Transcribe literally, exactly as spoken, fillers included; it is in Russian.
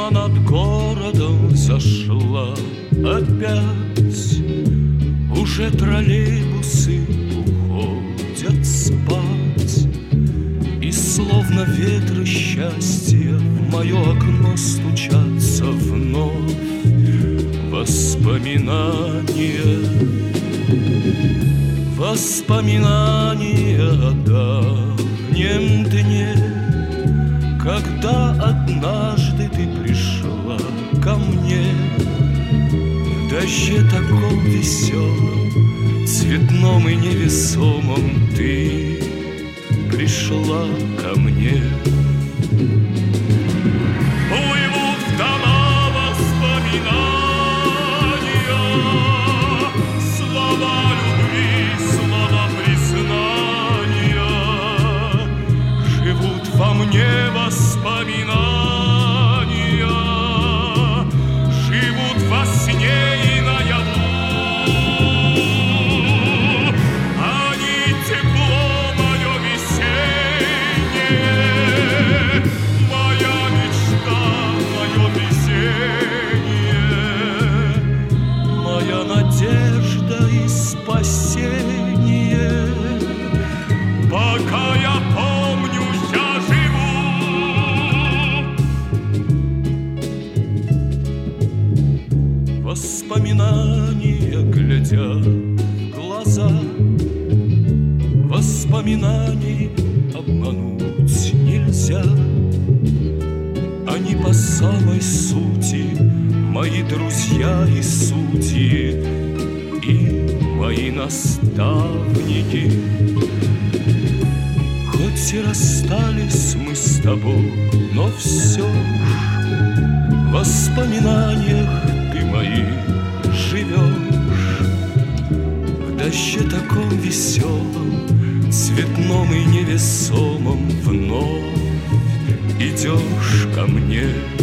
Весна над городом зашла опять, уже троллейбусы уходят спать, и словно ветры счастья в мое окно стучатся вновь воспоминания. Воспоминания о давнем дне, когда однажды ты пришла ко мне в дожде таком веселом, цветном и невесомом. Ты пришла ко мне. Плывут в дома воспоминания, слова любви, слова признания. Живут во мне воспоминания, живут во сне и наяву. Они тепло мое весеннее, моя мечта, мое везение, моя надежда и спасение. Пока я помню, я живу. Воспоминания глядят в глаза, воспоминаний обмануть нельзя. Они по самой сути мои друзья и судьи, и мои наставники. Хоть и расстались мы с тобой, но все в воспоминаниях ты моих живешь. В дожде таком веселом, цветном и невесомом вновь идешь ко мне.